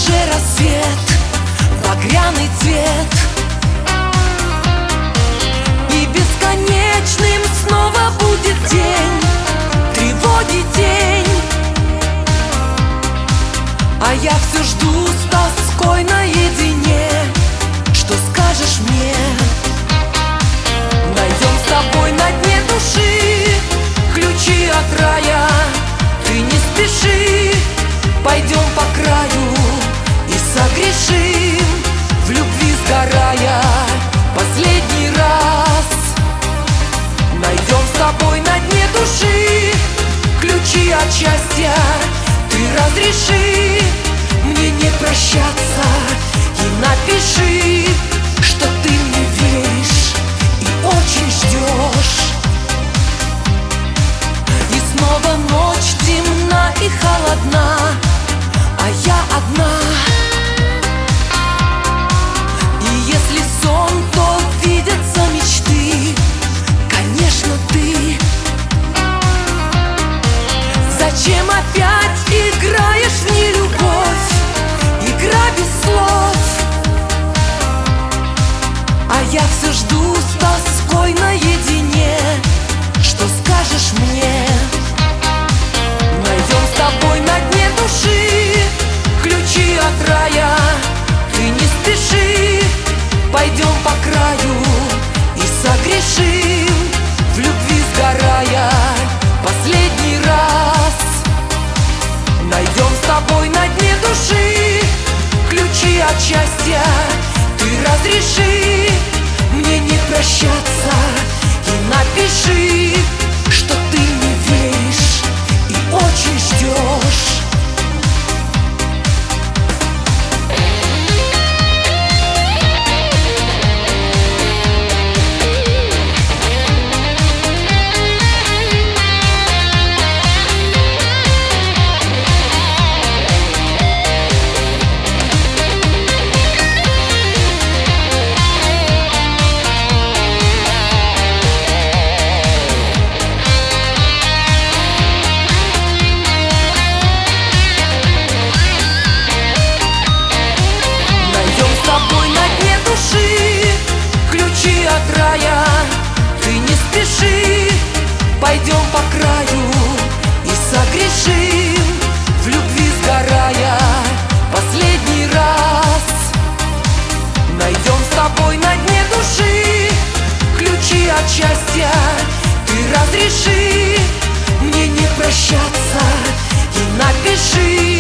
уже рассвет, багряный цвет, и бесконечным снова будет день тревоги, день. А я все жду с тоской наедине. Что скажешь мне? Найдем с тобой на дне души ключи от рая. Ты не спеши, пойдем по краю и согрешим, в любви сгорая последний раз. Найдем с тобой на дне души ключи от счастья. Ты разреши мне не прощаться и напиши, что ты мне веришь и очень ждешь. И снова ночь темна и холодна, а я одна. И если сон, то видятся мечты, конечно, ты. Зачем опять играешь в нелюбовь? Игра без слов. А я все жду с тоской наедине. Что скажешь мне? Найдем с тобой на дне души ключи от рая. Ты не спеши, пойдем по краю и согрешим, в любви сгорая последний раз. Найдем с тобой на дне души ключи от счастья. Ты разреши мне не прощаться и напиши, что ты мне веришь и очень ждешь. Ключи от рая. Ты не спеши, пойдем по краю и согрешим, в любви сгорая последний раз. Найдем с тобой на дне души ключи от счастья. Ты разреши мне не прощаться и напиши,